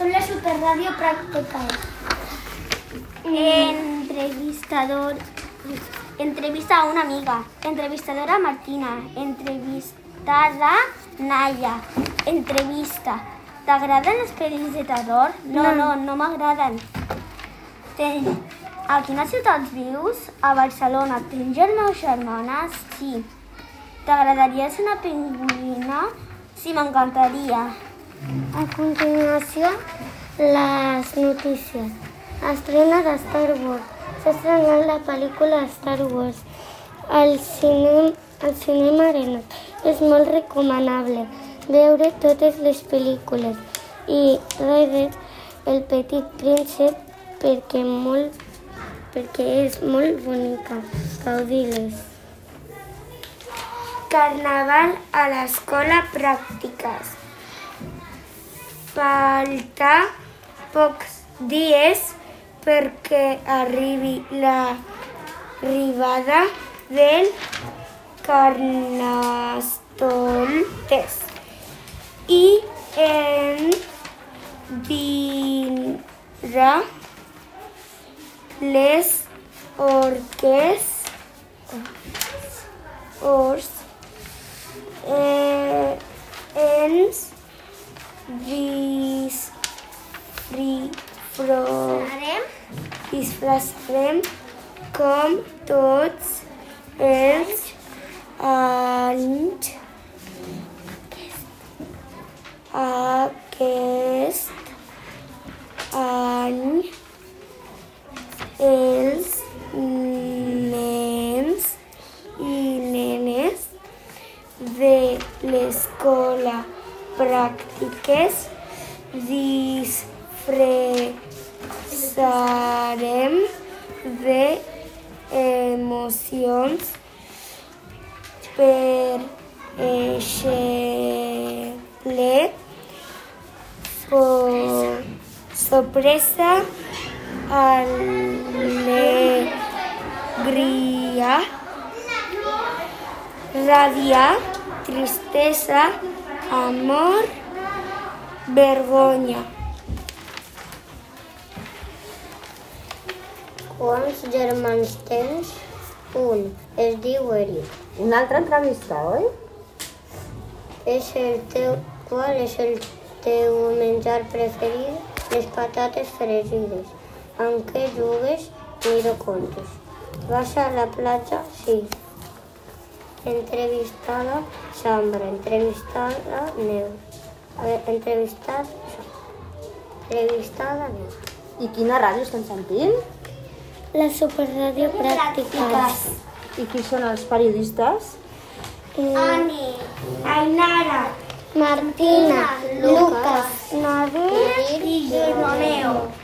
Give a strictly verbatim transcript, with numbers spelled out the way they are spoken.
Són la Superràdio Pràctica. Entrevistador. Entrevista a una amiga. Entrevistadora Martina. Entrevistada Naya. Entrevista. T'agraden les pel·lis de terror? No, no, no m'agraden. A quina ciutat vius? A Barcelona. Tens germà o germanes? Sí. T'agradaria ser una pingüina? Sí, m'encantaria. A continuació, les notícies. Estrena de Star Wars. S'ha estrenat la pel·lícula Star Wars al cinema, al cinema Arenat. És molt recomanable veure totes les pel·lícules i Raya el petit príncep perquè, molt, perquè és molt bonica. Gaudir-les. Carnaval a l'escola Pràctiques. Falta pocs dies perquè arribi l'arribada del Carnestoltes i en vindrà les orques ors eh, ens disfressarem com tots els anys. Aquest any els nens i nenes de l'escola Pràctiques disfressarem d'emocions per exemple sorpresa, alegria, ràbia, tristesa, amor, vergonya. Quants germans tens? Un. Es diu Eric. Una altra entrevista, oi? És el teu, qual és el teu menjar preferit? Les patates fregides. Amb què jugues? Miro contes. Vas a la platja? Sí. Entrevistada Sambra. Entrevistada Neus. A veure, entrevistat Entrevistada Neus. I quina ràdio estem sentint? La Superràdio Pràctiques. I qui són els periodistes? Ani, Ainara, Martina, Lucas, Nadir i Romeo.